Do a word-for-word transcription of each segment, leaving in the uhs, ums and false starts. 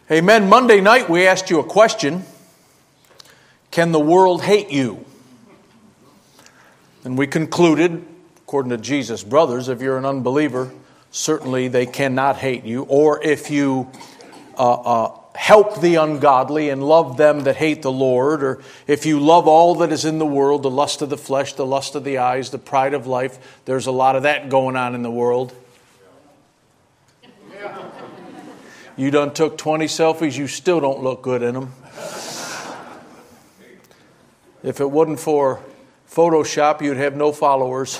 Amen. Monday night we asked you a question. Can the world hate you? And we concluded, according to Jesus' brothers, if you're an unbeliever, certainly they cannot hate you. Or if you uh, uh, help the ungodly and love them that hate the Lord, or if you love all that is in the world, the lust of the flesh, the lust of the eyes, the pride of life, there's a lot of that going on in the world. You done took twenty selfies, you still don't look good in them. If it wasn't for Photoshop, you'd have no followers.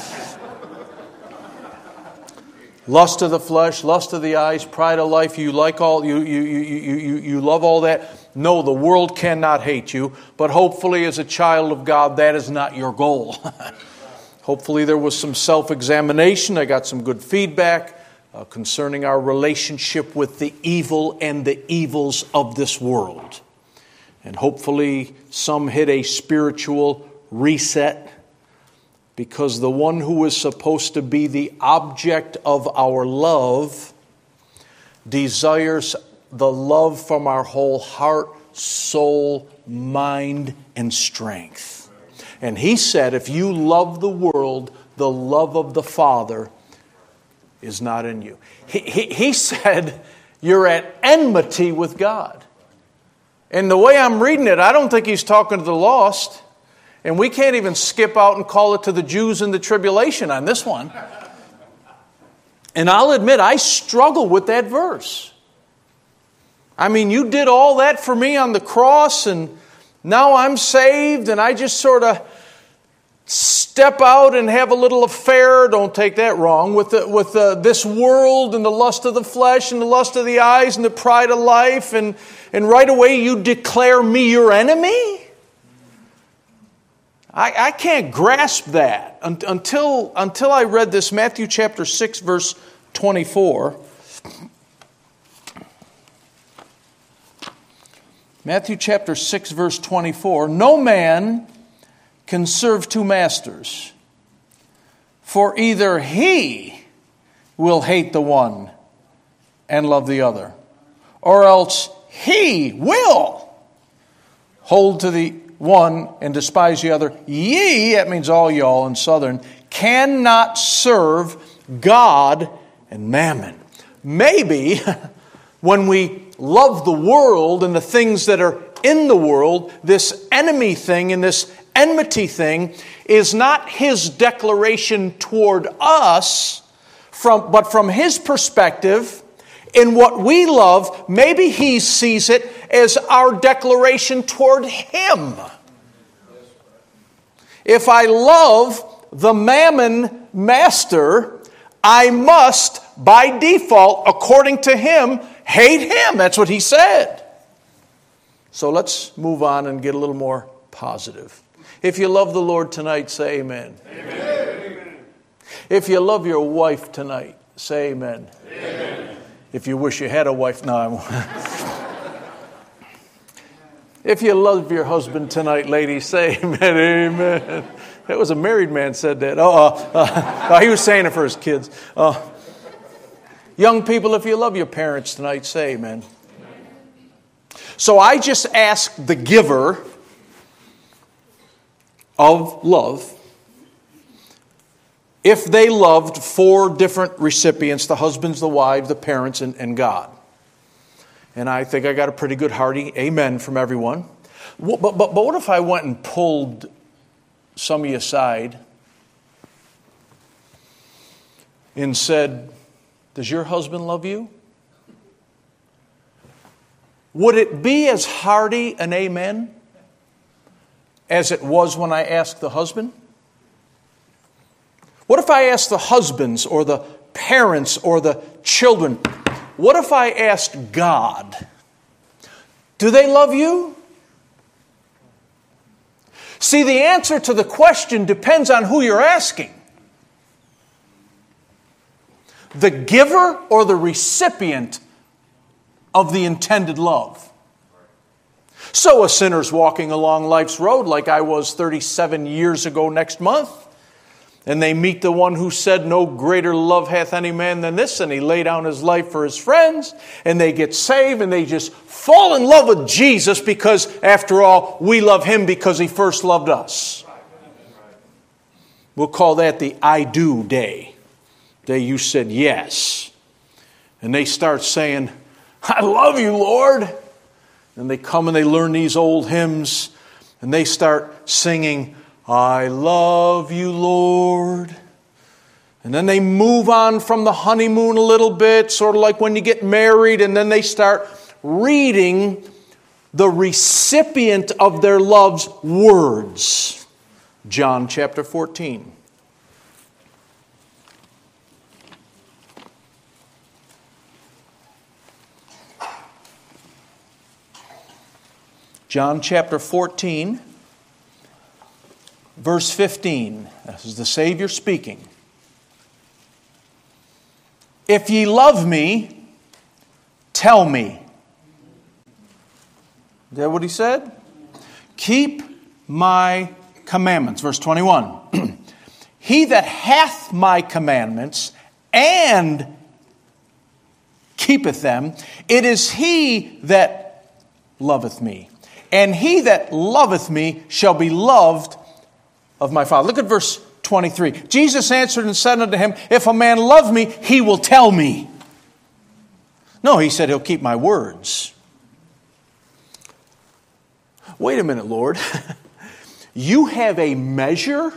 Lust of the flesh, lust of the eyes, pride of life, you like all you you you you you, you love all that. No, the world cannot hate you, but hopefully as a child of God, that is not your goal. Hopefully there was some self-examination. I got some good feedback Uh, concerning our relationship with the evil and the evils of this world. And hopefully some hit a spiritual reset, because the one who is supposed to be the object of our love desires the love from our whole heart, soul, mind, and strength. And he said, if you love the world, the love of the Father is not in you. He, he, he said, you're at enmity with God. And the way I'm reading it, I don't think he's talking to the lost. And we can't even skip out and call it to the Jews in the tribulation on this one. And I'll admit, I struggle with that verse. I mean, you did all that for me on the cross, and now I'm saved, and I just sort of step out and have a little affair, don't take that wrong, with the, with the, this world and the lust of the flesh and the lust of the eyes and the pride of life, and, and right away you declare me your enemy? I, I can't grasp that until, until I read this Matthew chapter six, verse twenty-four. Matthew chapter six, verse twenty-four. No man can serve two masters, for either he will hate the one and love the other, or else he will hold to the one and despise the other. Ye, that means all y'all in Southern, cannot serve God and mammon. Maybe when we love the world and the things that are in the world, this enemy thing and this enmity thing is not his declaration toward us, from, but from his perspective, in what we love, maybe he sees it as our declaration toward him. If I love the mammon master, I must, by default, according to him, hate him. That's what he said. So let's move on and get a little more positive. If you love the Lord tonight, say amen. Amen. If you love your wife tonight, say amen. Amen. If you wish you had a wife, no, I won't. If you love your husband tonight, ladies, say amen. Amen. That was a married man said that. Oh, uh, uh, uh, he was saying it for his kids. Uh, young people, if you love your parents tonight, say amen. So I just asked the giver of love if they loved four different recipients: the husbands, the wives, the parents, and, and God. And I think I got a pretty good hearty amen from everyone. But, but, but what if I went and pulled some of you aside and said, does your husband love you? Would it be as hearty an amen as it was when I asked the husband? What if I asked the husbands or the parents or the children? What if I asked God, do they love you? See, the answer to the question depends on who you're asking. The giver or the recipient of the intended love. So a sinner's walking along life's road like I was thirty-seven years ago next month. And they meet the one who said, no greater love hath any man than this. And he laid down his life for his friends. And they get saved and they just fall in love with Jesus because, after all, we love him because he first loved us. We'll call that the I do day. Day you said yes. And they start saying, I love you, Lord. And they come and they learn these old hymns. And they start singing, I love you, Lord. And then they move on from the honeymoon a little bit, sort of like when you get married, and then they start reading the recipient of their love's words. John chapter fourteen. John chapter fourteen. Verse fifteen, this is the Savior speaking. If ye love me, tell me. Is that what he said? Keep my commandments. Verse twenty-one. He that hath my commandments and keepeth them, it is he that loveth me. And he that loveth me shall be loved of my Father. Look at verse twenty-three. Jesus answered and said unto him, if a man love me, he will tell me. No, he said he'll keep my words. Wait a minute, Lord. You have a measure?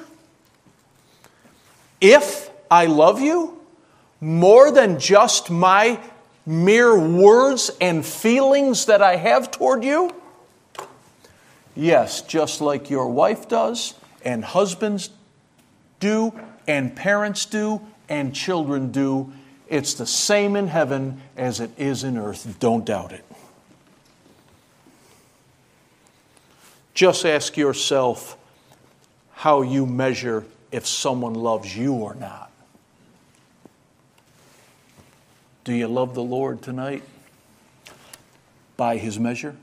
If I love you, more than just my mere words and feelings that I have toward you? Yes, just like your wife does, and husbands do, and parents do, and children do. It's the same in heaven as it is in earth. Don't doubt it. Just ask yourself how you measure if someone loves you or not. Do you love the Lord tonight by his measure?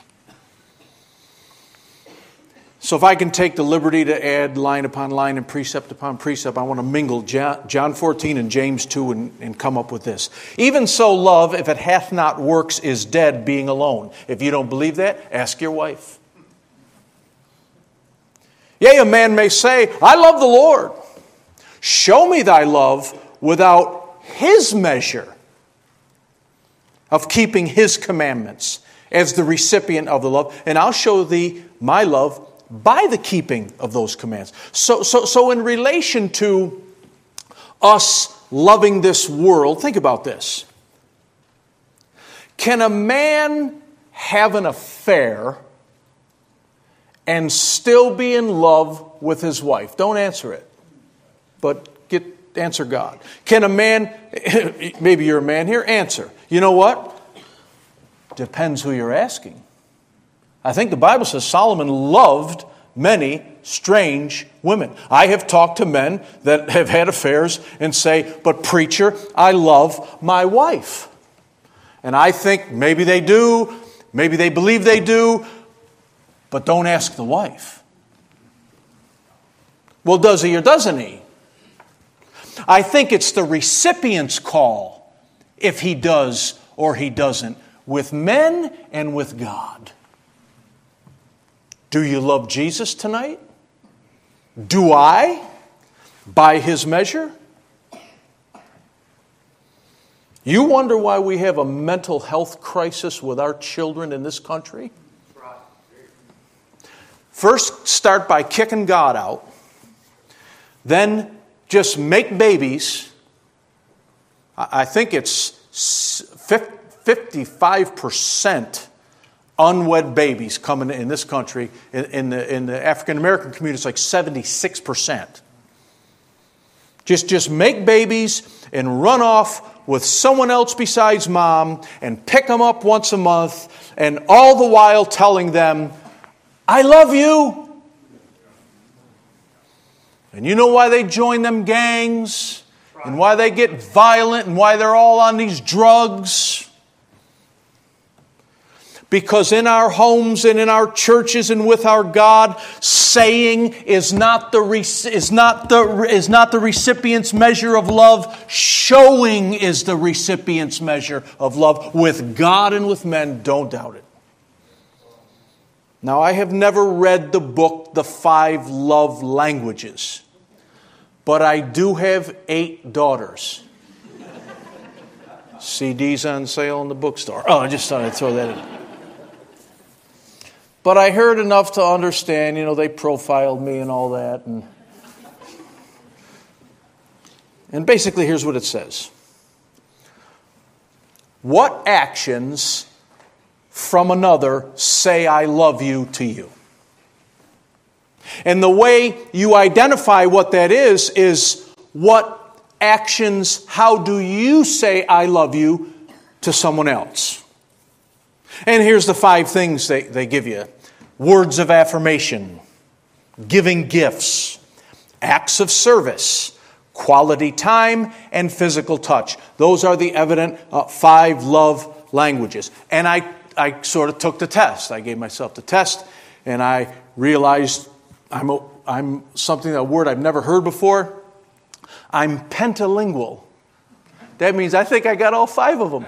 So if I can take the liberty to add line upon line and precept upon precept, I want to mingle John fourteen and James two and, and come up with this. Even so, love, if it hath not works, is dead, being alone. If you don't believe that, ask your wife. Yea, a man may say, I love the Lord. Show me thy love without his measure of keeping his commandments as the recipient of the love, and I'll show thee my love by the keeping of those commands. So, so, so in relation to us loving this world, think about this. Can a man have an affair and still be in love with his wife? Don't answer it, but get answer God. Can a man, maybe you're a man here, answer. You know what? Depends who you're asking. I think the Bible says Solomon loved many strange women. I have talked to men that have had affairs and say, but preacher, I love my wife. And I think maybe they do, maybe they believe they do, but don't ask the wife. Well, does he or doesn't he? I think it's the recipient's call if he does or he doesn't, with men and with God. Do you love Jesus tonight? Do I? By his measure? You wonder why we have a mental health crisis with our children in this country? First, start by kicking God out. Then just make babies. I think it's fifty-five percent unwed babies coming in this country. In, in the, in the African American community, it's like seventy-six percent. Just, just make babies and run off with someone else besides mom and pick them up once a month, and all the while telling them, I love you. And you know why they join them gangs and why they get violent and why they're all on these drugs? Because in our homes and in our churches and with our God, saying is not the is not the is not the recipient's measure of love. Showing is the recipient's measure of love with God and with men. Don't doubt it. Now, I have never read the book, The Five Love Languages, but I do have eight daughters. C Ds on sale in the bookstore. Oh, I just thought I'd throw that in. But I heard enough to understand, you know, they profiled me and all that. And, and basically, here's what it says. What actions from another say I love you to you? And the way you identify what that is, is what actions, how do you say I love you to someone else? And here's the five things they, they give you. Words of affirmation, giving gifts, acts of service, quality time, and physical touch. Those are the evident uh, five love languages. And I, I sort of took the test. I gave myself the test, and I realized I'm, a, I'm something, a word I've never heard before. I'm pentalingual. That means I think I got all five of them.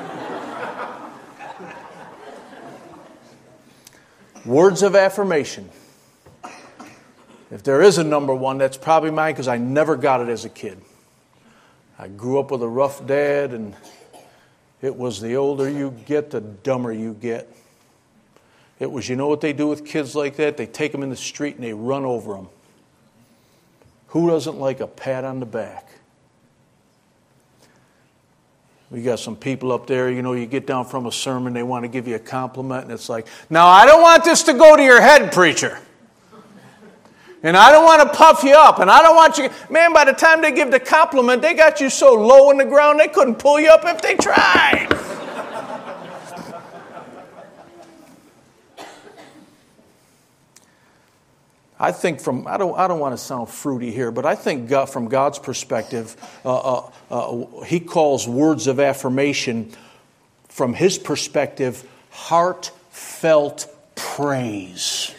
Words of affirmation. If there is a number one, that's probably mine because I never got it as a kid. I grew up with a rough dad, and it was the older you get, the dumber you get. It was, you know what they do with kids like that? They take them in the street and they run over them. Who doesn't like a pat on the back? We got some people up there, you know, you get down from a sermon, they want to give you a compliment, and it's like, now I don't want this to go to your head, preacher. And I don't want to puff you up, and I don't want you... Man, by the time they give the compliment, they got you so low in the ground, they couldn't pull you up if they tried. I think from, I don't I don't want to sound fruity here, but I think God, from God's perspective, uh, uh, uh, He calls words of affirmation, from His perspective, heartfelt praise.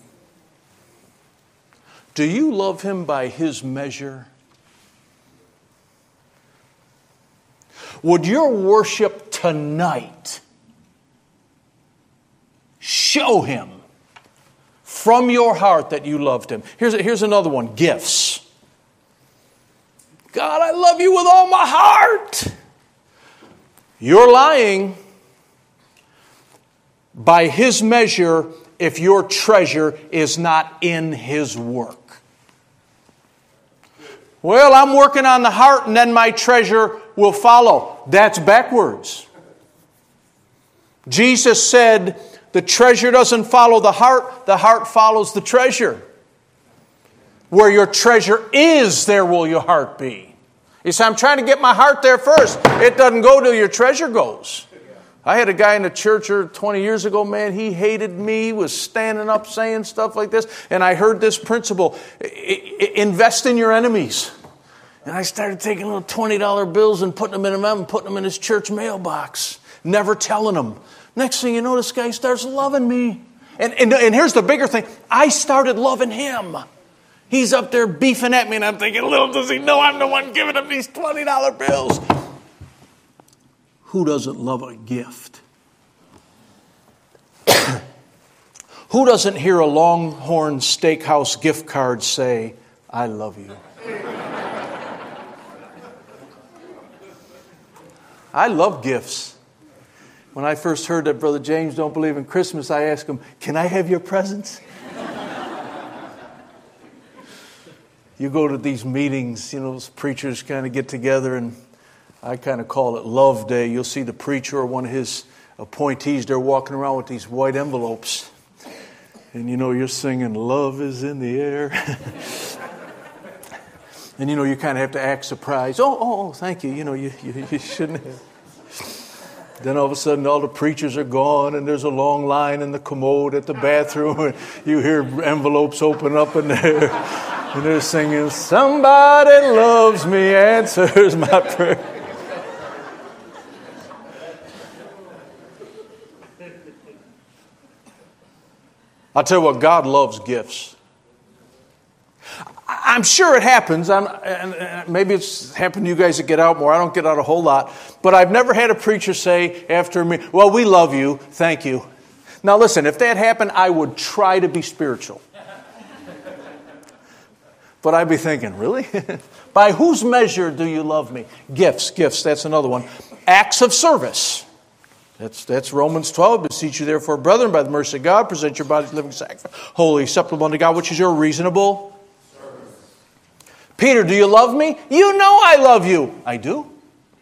Do you love Him by His measure? Would your worship tonight show Him from your heart that you loved Him? Here's, here's another one, gifts. God, I love you with all my heart. You're lying. By His measure, if your treasure is not in His work. Well, I'm working on the heart and then my treasure will follow. That's backwards. Jesus said, the treasure doesn't follow the heart, the heart follows the treasure. Where your treasure is, there will your heart be. You say, I'm trying to get my heart there first. It doesn't go till your treasure goes. I had a guy in the church twenty years ago, man, he hated me, he was standing up saying stuff like this, and I heard this principle, invest in your enemies. And I started taking little twenty dollar bills and putting them in them and putting them in his church mailbox, never telling him. Next thing you know, this guy starts loving me. And, and, and here's the bigger thing, I started loving him. He's up there beefing at me, and I'm thinking, little does he know I'm the one giving him these twenty dollar bills. Who doesn't love a gift? Who doesn't hear a Longhorn Steakhouse gift card say, I love you? I love gifts. When I first heard that Brother James don't believe in Christmas, I asked him, can I have your presents? You go to these meetings, you know, those preachers kind of get together, and I kind of call it Love Day. You'll see the preacher or one of his appointees, they're walking around with these white envelopes. And, you know, you're singing, love is in the air. And, you know, you kind of have to act surprised. Oh, oh, oh thank you. You know, you, you, you shouldn't have. Then all of a sudden, all the preachers are gone, and there's a long line in the commode at the bathroom. And you hear envelopes open up in there. And they're singing, somebody loves me, answers my prayer. I'll tell you what, God loves gifts. I'm sure it happens. I'm, and maybe it's happened to you guys that get out more. I don't get out a whole lot. But I've never had a preacher say after me, well, we love you. Thank you. Now listen, if that happened, I would try to be spiritual. But I'd be thinking, really? By whose measure do you love me? Gifts, gifts, that's another one. Acts of service. That's, that's Romans twelve. Beseech you therefore, brethren, by the mercy of God, present your bodies living sacrifice, holy, acceptable unto God, which is your reasonable service. Peter, do you love me? You know I love you. I do.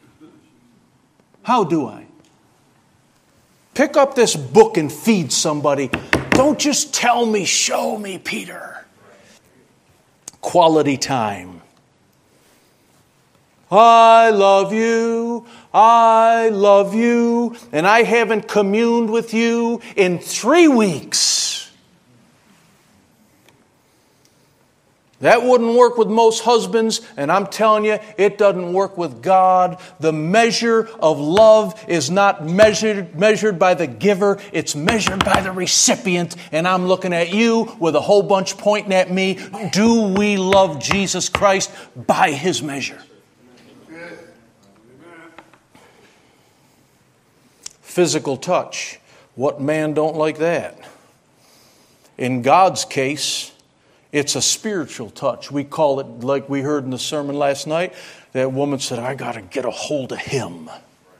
How do I? Pick up this book and feed somebody. Don't just tell me, show me, Peter. Quality time. I love you, I love you, and I haven't communed with you in three weeks. That wouldn't work with most husbands, and I'm telling you, it doesn't work with God. The measure of love is not measured, measured by the giver, it's measured by the recipient, and I'm looking at you with a whole bunch pointing at me. Do we love Jesus Christ by His measure? Physical touch. What man don't like that? In God's case, it's a spiritual touch. We call it, like we heard in the sermon last night, that woman said, I got to get a hold of Him.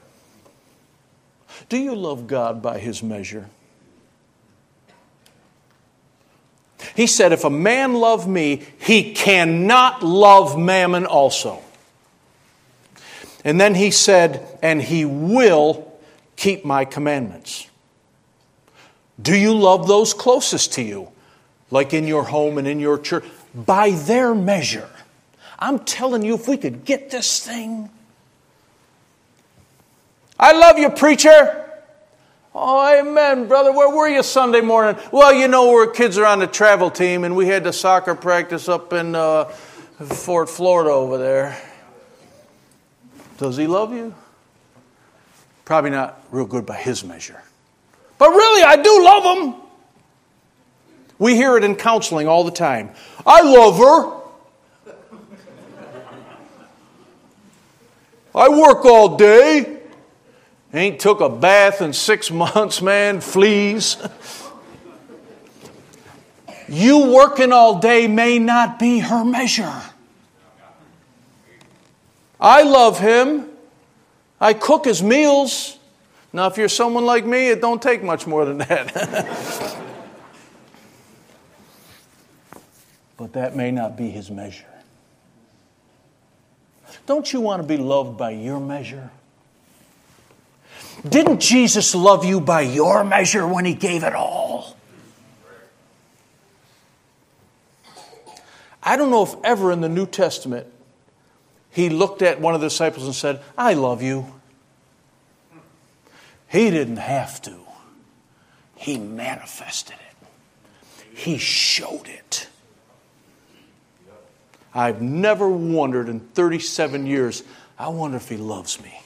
Do you love God by His measure? He said, if a man love me, he cannot love mammon also. And then He said, and he will keep my commandments. Do you love those closest to you? Like in your home and in your church? By their measure. I'm telling you, if we could get this thing. I love you, preacher. Oh, amen, brother. Where were you Sunday morning? Well, you know, our kids are on the travel team, and we had the soccer practice up in uh, Fort Florida over there. Does he love you? Probably not real good by his measure. But really, I do love him. We hear it in counseling all the time. I love her. I work all day. Ain't took a bath in six months, man. Fleas. You working all day may not be her measure. I love him. I cook his meals. Now, if you're someone like me, it don't take much more than that. But that may not be his measure. Don't you want to be loved by your measure? Didn't Jesus love you by your measure when He gave it all? I don't know if ever in the New Testament He looked at one of the disciples and said, I love you. He didn't have to. He manifested it. He showed it. I've never wondered in thirty-seven years, I wonder if He loves me.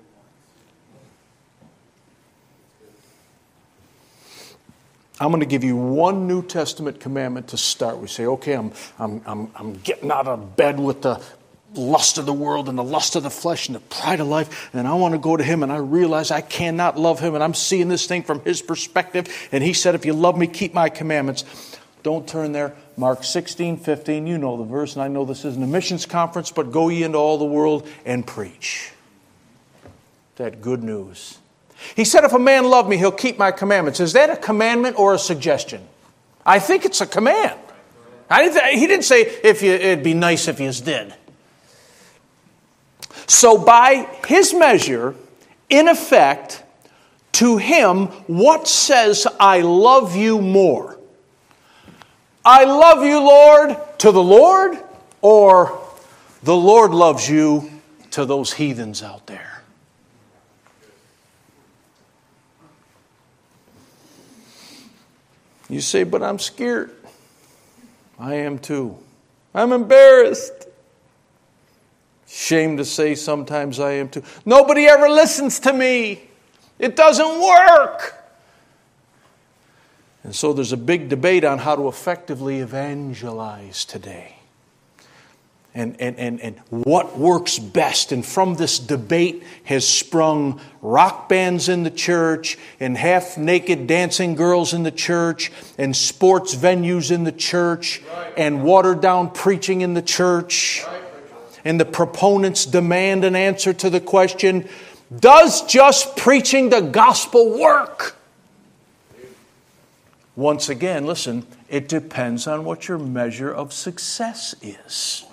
I'm going to give you one New Testament commandment to start. We say, okay, I'm, I'm, I'm, I'm getting out of bed with the lust of the world and the lust of the flesh and the pride of life, and I want to go to Him, and I realize I cannot love Him, and I'm seeing this thing from His perspective, and He said, if you love me, keep my commandments. Don't turn there. Mark sixteen, fifteen, you know the verse, and I know this isn't a missions conference, but go ye into all the world and preach that good news. He said, if a man love me, he'll keep my commandments. Is that a commandment or a suggestion? I think it's a command. I didn't th- he didn't say if you, it'd be nice if you did. So by His measure, in effect, to Him, what says I love you more? I love you, Lord, to the Lord, or the Lord loves you to those heathens out there? You say, but I'm scared. I am too. I'm embarrassed. Shame to say sometimes I am too. Nobody ever listens to me. It doesn't work. And so there's a big debate on how to effectively evangelize today. And, and, and, and what works best. And from this debate has sprung rock bands in the church, and half-naked dancing girls in the church, and sports venues in the church, and watered-down preaching in the church. And the proponents demand an answer to the question, does just preaching the gospel work? Once again, listen, it depends on what your measure of success is.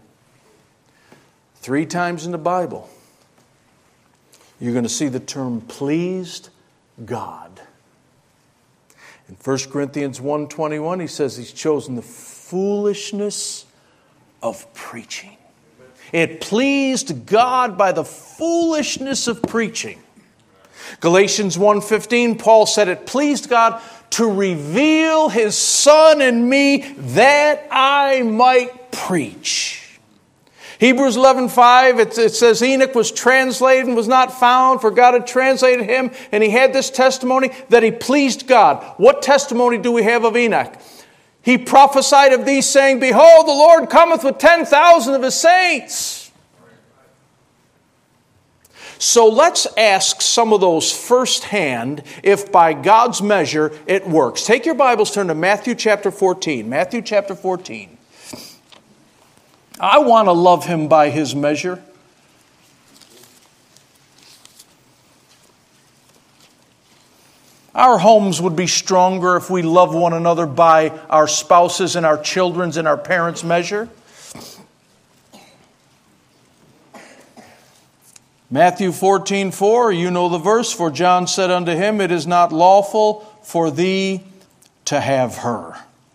Three times in the Bible, you're going to see the term pleased God. In First Corinthians one twenty-one, he says he's chosen the foolishness of preaching. It pleased God by the foolishness of preaching. Galatians one fifteen, Paul said it pleased God to reveal His Son in me that I might preach. Hebrews eleven five, it, it says Enoch was translated and was not found, for God had translated him, and he had this testimony that he pleased God. What testimony do we have of Enoch? He prophesied of these, saying, behold, the Lord cometh with ten thousand of His saints. So let's ask some of those firsthand if by God's measure it works. Take your Bibles, turn to Matthew chapter fourteen. Matthew chapter fourteen. I want to love Him by His measure. Our homes would be stronger if we love one another by our spouses and our children's and our parents' measure. Matthew fourteen four, you know the verse. For John said unto him, it is not lawful for thee to have her.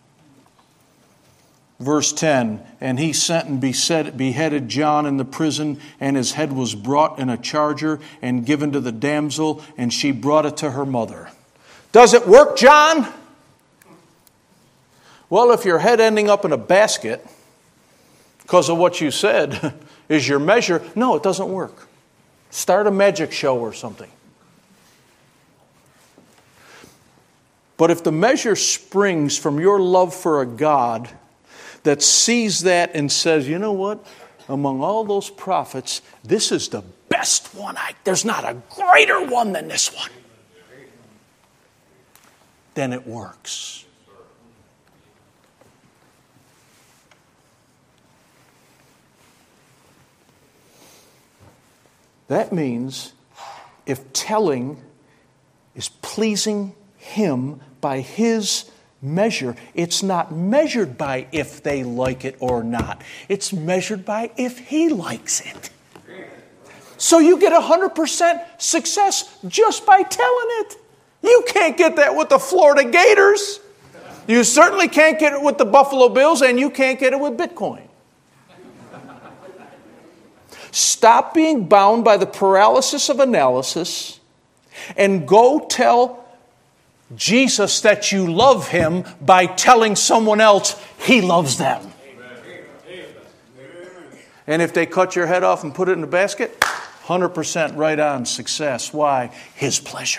Verse ten, and he sent and beheaded John in the prison, and his head was brought in a charger and given to the damsel, and she brought it to her mother. Does it work, John? Well, if your head ending up in a basket because of what you said is your measure, no, it doesn't work. Start a magic show or something. But if the measure springs from your love for a God that sees that and says, you know what? Among all those prophets, this is the best one. I, there's not a greater one than this one. Then it works. That means if telling is pleasing Him by His measure, it's not measured by if they like it or not. It's measured by if He likes it. So you get one hundred percent success just by telling it. You can't get that with the Florida Gators. You certainly can't get it with the Buffalo Bills, and you can't get it with Bitcoin. Stop being bound by the paralysis of analysis and go tell Jesus that you love Him by telling someone else He loves them. Amen. And if they cut your head off and put it in a basket, one hundred percent right on success. Why? His pleasure.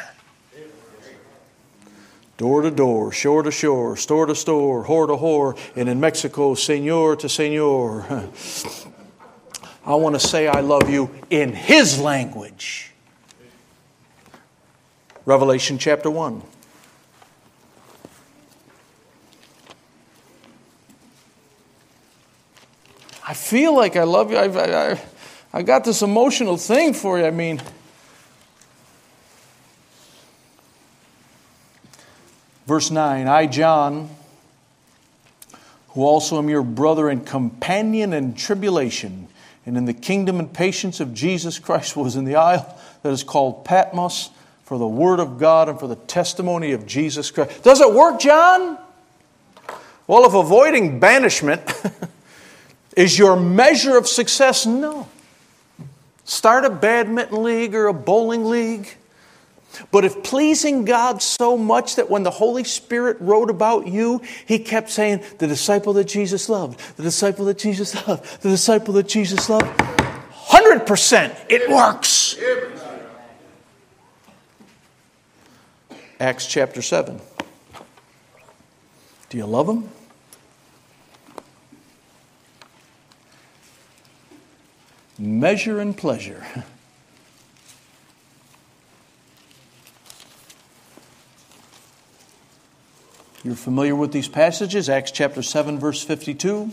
Door to door, shore to shore, store to store, whore to whore, and in Mexico, señor to señor. I want to say I love you in His language. Revelation chapter one. I feel like I love you. I, I, I got this emotional thing for you. I mean, verse nine, I, John, who also am your brother and companion in tribulation, and in the kingdom and patience of Jesus Christ, was in the isle that is called Patmos, for the word of God and for the testimony of Jesus Christ. Does it work, John? Well, if avoiding banishment is your measure of success, no. Start a badminton league or a bowling league. But if pleasing God so much that when the Holy Spirit wrote about you, He kept saying, the disciple that Jesus loved, the disciple that Jesus loved, the disciple that Jesus loved, one hundred percent it works. Acts chapter seven. Do you love Him? Measure and pleasure. You're familiar with these passages, Acts chapter seven, verse fifty-two.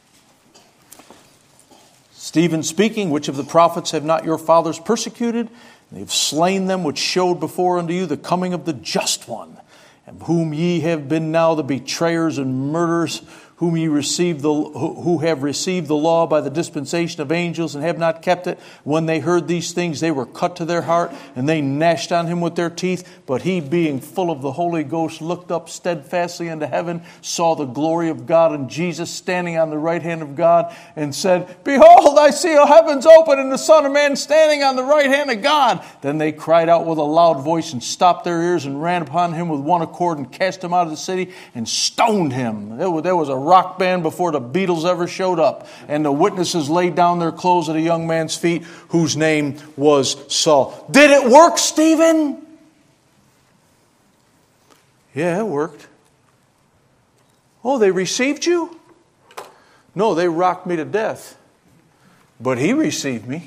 Stephen speaking, which of the prophets have not your fathers persecuted? They have slain them which showed before unto you the coming of the just one, and whom ye have been now the betrayers and murderers, whom ye received the who have received the law by the dispensation of angels and have not kept it. When they heard these things, they were cut to their heart, and they gnashed on him with their teeth. But he, being full of the Holy Ghost, looked up steadfastly unto heaven, saw the glory of God and Jesus standing on the right hand of God, and said, Behold, I see the heavens open, and the Son of Man standing on the right hand of God. Then they cried out with a loud voice, and stopped their ears, and ran upon him with one accord, and cast him out of the city, and stoned him. There was, there was a rock band before the Beatles ever showed up. And the witnesses laid down their clothes at a young man's feet whose name was Saul. Did it work, Stephen? Yeah, it worked. Oh, they received you? No, they rocked me to death. But he received me.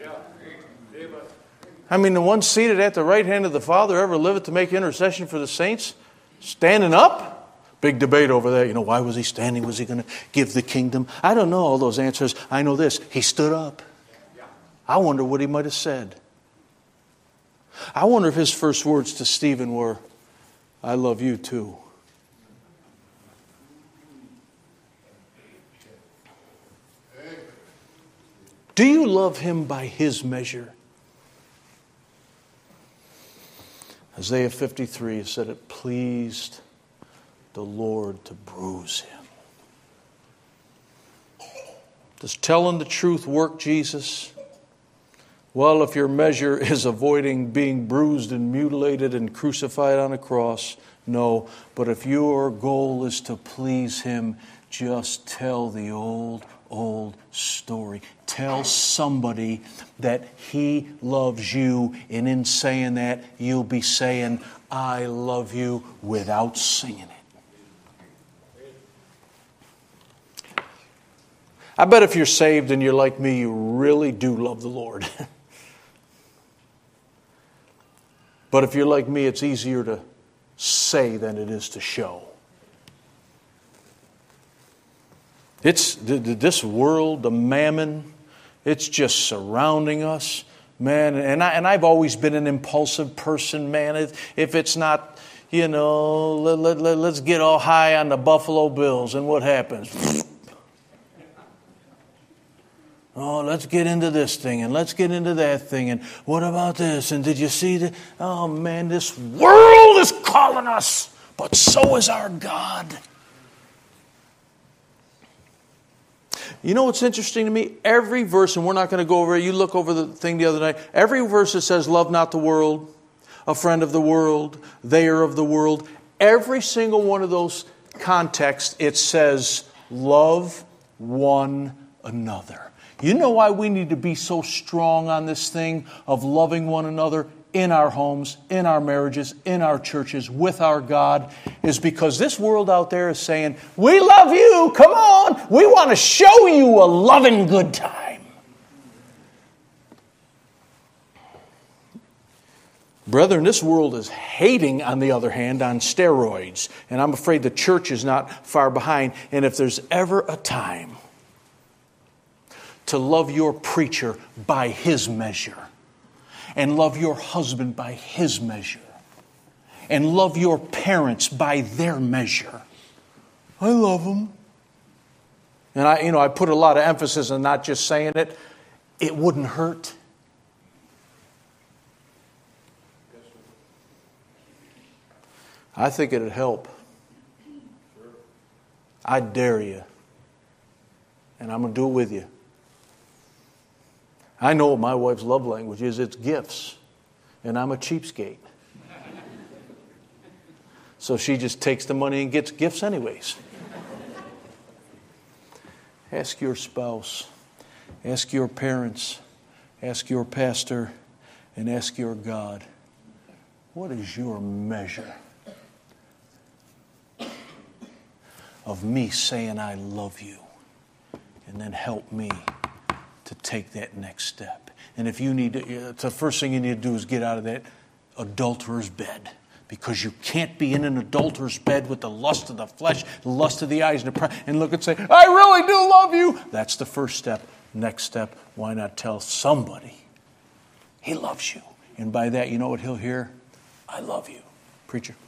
I mean, the one seated at the right hand of the Father ever liveth to make intercession for the saints? Standing up? Big debate over there. You know, why was he standing? Was he going to give the kingdom? I don't know all those answers. I know this. He stood up. I wonder what he might have said. I wonder if his first words to Stephen were, I love you too. Do you love him by his measure? Isaiah fifty-three said it pleased the Lord to bruise him. Does telling the truth work, Jesus? Well, if your measure is avoiding being bruised and mutilated and crucified on a cross, no. But if your goal is to please him, just tell the old, old story. Tell somebody that he loves you, and in saying that, you'll be saying, I love you, without singing it. I bet if you're saved and you're like me, you really do love the Lord. But if you're like me, it's easier to say than it is to show. It's this world, the mammon, it's just surrounding us, man. And I and I've always been an impulsive person, man. If it's not, you know, let, let, let, let's get all high on the Buffalo Bills, and what happens? Oh, let's get into this thing, and let's get into that thing, and what about this? And did you see that? Oh, man, this world is calling us, but so is our God. You know what's interesting to me? Every verse, and we're not going to go over it. You look over the thing the other night. Every verse that says, love not the world, a friend of the world, they are of the world. Every single one of those contexts, it says, love one another. You know why we need to be so strong on this thing of loving one another in our homes, in our marriages, in our churches, with our God, is because this world out there is saying, we love you, come on, we want to show you a loving good time. Brethren, this world is hating, on the other hand, on steroids. And I'm afraid the church is not far behind. And if there's ever a time to love your preacher by his measure, and love your husband by his measure, and love your parents by their measure, I love them. And I, you know, I put a lot of emphasis on not just saying it. It wouldn't hurt. I think it'd help. I dare you. And I'm going to do it with you. I know what my wife's love language is. It's gifts. And I'm a cheapskate. So she just takes the money and gets gifts anyways. Ask your spouse. Ask your parents. Ask your pastor. And ask your God. What is your measure? of me saying I love you. And then help me to take that next step. And if you need to, the first thing you need to do is get out of that adulterer's bed. Because you can't be in an adulterer's bed with the lust of the flesh, the lust of the eyes, and the pride, and look and say, I really do love you. That's the first step. Next step, why not tell somebody he loves you? And by that, you know what he'll hear? I love you. Preacher.